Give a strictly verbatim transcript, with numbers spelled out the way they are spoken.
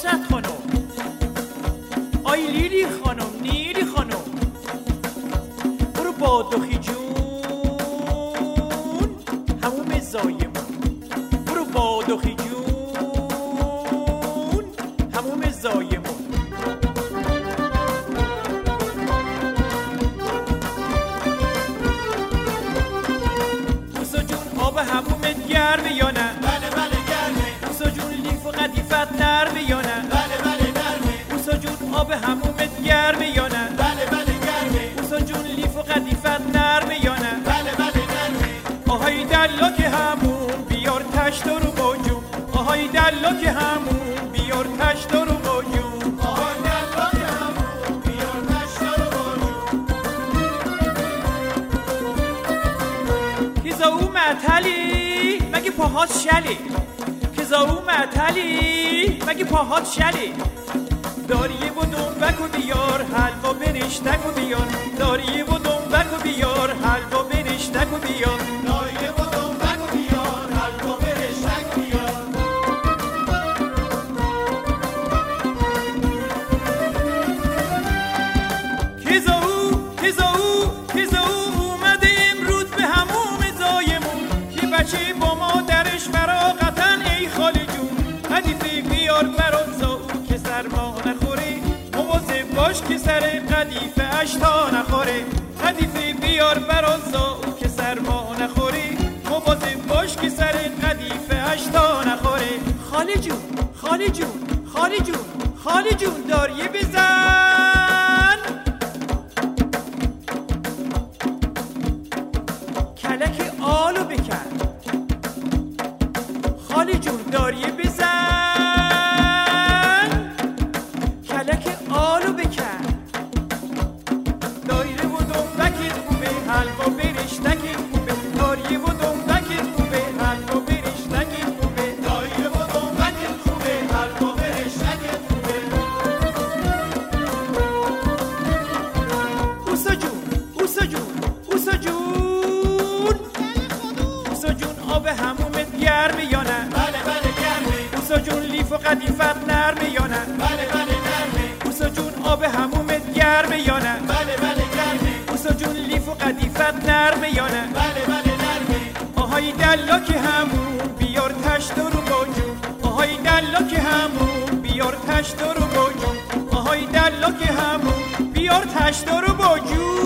نصرت خانم، آی لیلی خانم، نیلی خانم، برو با دخی جون هموم زایمون، برو با دخی جون هموم زایمون. موسا جون آب همومت گرمه یا نه؟ بله بله گرمه. موسا جون لیف و قدیفت نرمه یا نه؟ بله بله نرمه. موسا جون آب همومت گرمه یا نه؟ بله بله گرمه. موسا جون لیف و قدیفت نرمه یا نه؟ بله بله نرمه. آهای دلاک همون بیار تشت رو با جون، آهای دلاک همون بیار تشت رو با جون، آهای دلاک همون بیار تشت رو با جون. کیزا او معتلی مگه پاهات شلی، کیزا او معتلی مگه پاهات شلی، داریه و دنبک و بیار حلوا برشتک و بیار، داریه و دنبک و بیار حلوا برشتک و بیار، دایه و دنبک و بیار حلوا برشتک و بیار. کیزا او کیزا او کیزا او اومده امروز به هموم زایمون، که بچه با مادرش فراغتن ای خاله جون، قدیفه بیار برات زاو که سرما نخوره، مواظب باش که سر قدیفه اش تا نخوره، قدیفه بیار برات زاو که سرما نخوره، مواظب باش که سر قدیفه اش تا نخوره. خاله جون خاله جون خاله جون خاله جون داریه بزن، کلک آلو بکن، خاله جون داریه بزن، کلک آلو بکن، دایره و دنبکت خوبه حلوا برشتکت خوبه، داریه و دنبکت خوبه حلوا برشتکت خوبه، دایه و دنبکت خوبه حلوا برشتکت خوبه. اوسا جون اوسا جون اوسا جون اوسا جون آب همومت گرمه یا نه؟ بله بله گرمه. اوسا جون لیف و قدیفت نرمه یا نه؟ بله بله نرمه. اوسا جون آب همومت گرمه یا نه؟ بله بله گرمه. اوسا جون لیف و قدیفت نرمه یا نه؟ بله بله نرمه. آهای دلاک همون بیار تشت رو با جون، آهای دلاک همون بیار تشت رو با جون، آهای دلاک همون بیار تشت رو با جون.